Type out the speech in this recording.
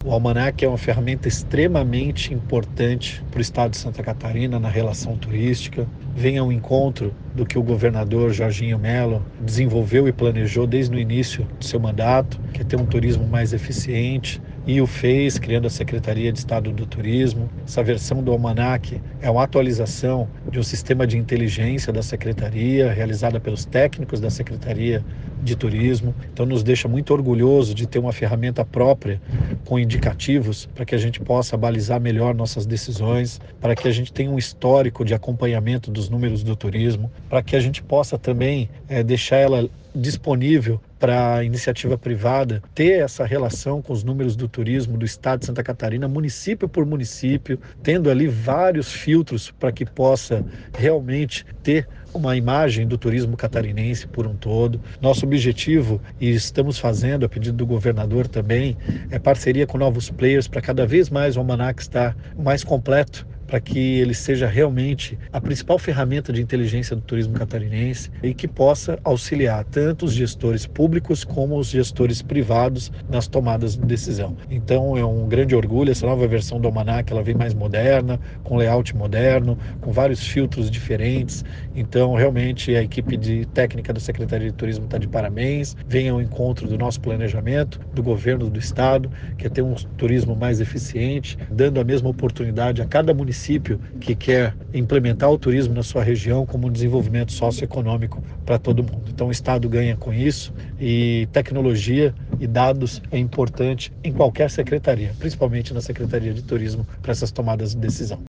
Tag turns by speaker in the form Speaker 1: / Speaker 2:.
Speaker 1: O almanaque é uma ferramenta extremamente importante para o estado de Santa Catarina na relação turística. Vem ao encontro do que o governador Jorginho Mello desenvolveu e planejou desde o início do seu mandato, que é ter um turismo mais eficiente, e o fez, criando a Secretaria de Estado do Turismo. Essa versão do almanaque é uma atualização de um sistema de inteligência da Secretaria, realizada pelos técnicos da Secretaria de Turismo. Então nos deixa muito orgulhoso de ter uma ferramenta própria com indicativos para que a gente possa balizar melhor nossas decisões, para que a gente tenha um histórico de acompanhamento dos números do turismo, para que a gente possa também deixar ela disponível para a iniciativa privada ter essa relação com os números do turismo do estado de Santa Catarina, município por município, tendo ali vários filtros para que possa realmente ter uma imagem do turismo catarinense por um todo. Nosso objetivo, e estamos fazendo a pedido do governador também, é parceria com novos players para cada vez mais o almanaque estar mais completo, para que ele seja realmente a principal ferramenta de inteligência do turismo catarinense e que possa auxiliar tanto os gestores públicos como os gestores privados nas tomadas de decisão. Então é um grande orgulho, essa nova versão do almanaque, ela vem mais moderna, com layout moderno, com vários filtros diferentes. Então realmente a equipe de técnica da Secretaria de Turismo está de parabéns, vem ao encontro do nosso planejamento, do governo do estado, que é ter um turismo mais eficiente, dando a mesma oportunidade a cada município que quer implementar o turismo na sua região como um desenvolvimento socioeconômico para todo mundo. Então o estado ganha com isso, e tecnologia e dados é importante em qualquer secretaria, principalmente na Secretaria de Turismo, para essas tomadas de decisão.